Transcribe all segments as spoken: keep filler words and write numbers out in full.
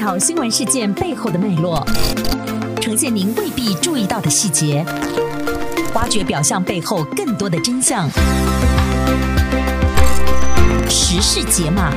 条新闻事件背后的脉络，呈现您未必注意到的细节，挖掘表象背后更多的真相。时事解码。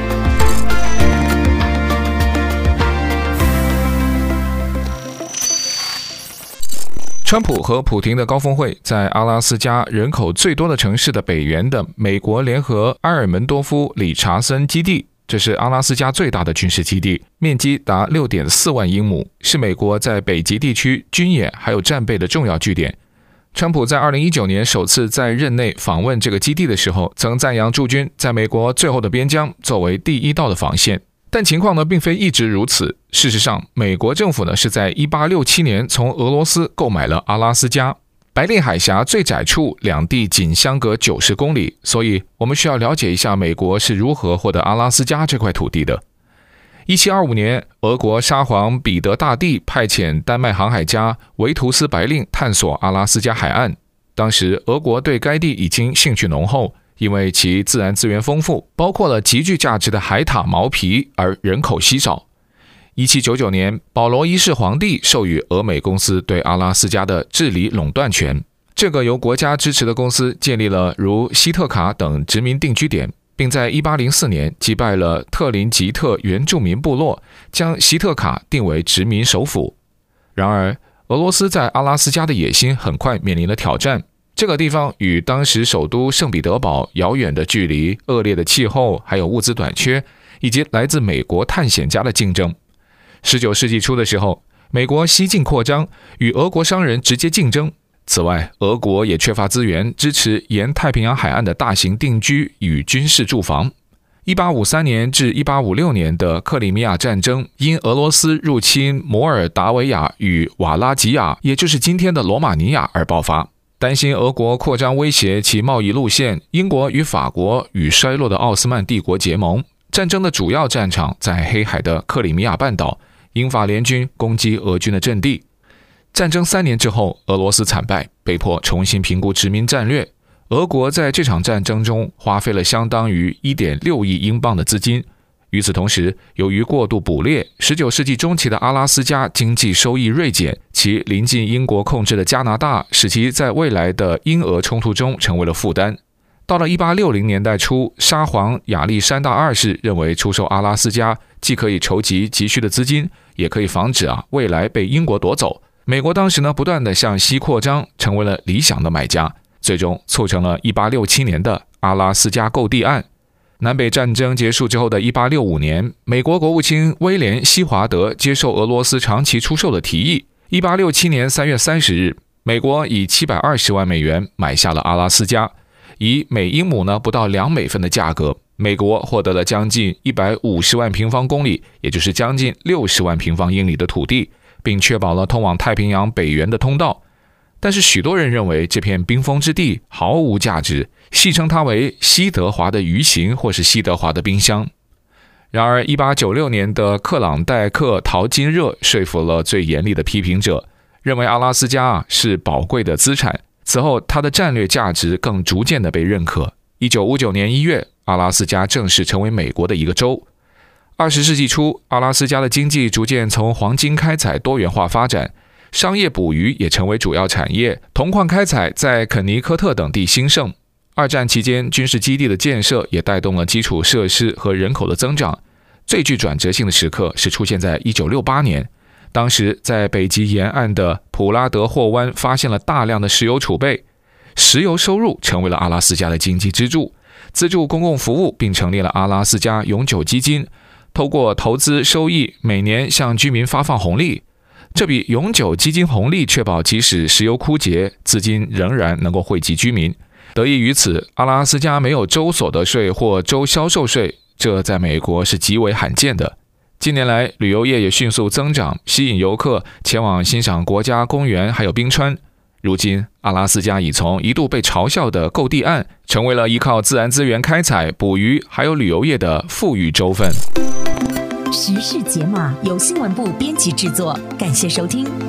川普和普廷的高峰会在阿拉斯加人口最多的城市的北缘的美国联合埃尔门多夫理查森基地，这是阿拉斯加最大的军事基地，面积达 六点四万英亩，是美国在北极地区军演还有战备的重要据点。川普在二零一九年首次在任内访问这个基地的时候，曾赞扬驻军在美国最后的边疆作为第一道的防线。但情况呢，并非一直如此。事实上，美国政府呢是在一八六七年从俄罗斯购买了阿拉斯加。白令海峡最窄处，两地仅相隔九十公里，所以我们需要了解一下美国是如何获得阿拉斯加这块土地的。一七二五年，俄国沙皇彼得大帝派遣丹麦航海家维图斯白令探索阿拉斯加海岸。当时，俄国对该地已经兴趣浓厚，因为其自然资源丰富，包括了极具价值的海獭毛皮，而人口稀少。一七九九年，保罗一世皇帝授予俄美公司对阿拉斯加的治理垄断权。这个由国家支持的公司建立了如希特卡等殖民定居点，并在一八零四年击败了特林吉特原住民部落，将希特卡定为殖民首府。然而，俄罗斯在阿拉斯加的野心很快面临了挑战。这个地方与当时首都圣彼得堡遥远的距离、恶劣的气候，还有物资短缺，以及来自美国探险家的竞争。十九世纪初的时候，美国西进扩张，与俄国商人直接竞争。此外，俄国也缺乏资源支持沿太平洋海岸的大型定居与军事驻防。一八五三年至一八五六年的克里米亚战争因俄罗斯入侵摩尔达维亚与瓦拉吉亚，也就是今天的罗马尼亚而爆发。担心俄国扩张威胁其贸易路线，英国与法国与衰落的奥斯曼帝国结盟。战争的主要战场在黑海的克里米亚半岛，英法联军攻击俄军的阵地。战争三年之后，俄罗斯惨败，被迫重新评估殖民战略。俄国在这场战争中花费了相当于 一点六亿英镑的资金。与此同时，由于过度捕猎，十九世纪中期的阿拉斯加经济收益锐减，其临近英国控制的加拿大使其在未来的英俄冲突中成为了负担。到了一八六零年代初，沙皇亚历山大二世认为出售阿拉斯加既可以筹集急需的资金，也可以防止啊未来被英国夺走。美国当时呢不断地向西扩张，成为了理想的买家，最终促成了一八六七年的阿拉斯加购地案。南北战争结束之后的一八六五年，美国国务卿威廉·西华德接受俄罗斯长期出售的提议。一八六七年三月三十日，美国以七百二十万美元买下了阿拉斯加，以每英亩呢不到两美分的价格，美国获得了将近一百五十万平方公里，也就是将近六十万平方英里的土地，并确保了通往太平洋北缘的通道。但是许多人认为这片冰封之地毫无价值，戏称它为西德华的鱼形或是西德华的冰箱。然而一八九六年的克朗代克淘金热说服了最严厉的批评者，认为阿拉斯加是宝贵的资产。此后它的战略价值更逐渐的被认可。一九五九年一月，阿拉斯加正式成为美国的一个州。二十世纪初，阿拉斯加的经济逐渐从黄金开采多元化发展，商业捕鱼也成为主要产业，铜矿开采在肯尼科特等地兴盛。二战期间，军事基地的建设也带动了基础设施和人口的增长。最具转折性的时刻是出现在一九六八年，当时在北极沿岸的普拉德霍湾发现了大量的石油储备，石油收入成为了阿拉斯加的经济支柱，资助公共服务，并成立了阿拉斯加永久基金，透过投资收益每年向居民发放红利。这笔永久基金红利确保即使石油枯竭，资金仍然能够惠及居民。得益于此，阿拉斯加没有州所得税或州销售税，这在美国是极为罕见的。近年来，旅游业也迅速增长，吸引游客前往欣赏国家公园还有冰川。如今，阿拉斯加已从一度被嘲笑的购地岸，成为了依靠自然资源开采、捕鱼还有旅游业的富裕州份。 时事解码由新闻部编辑制作，感谢收听。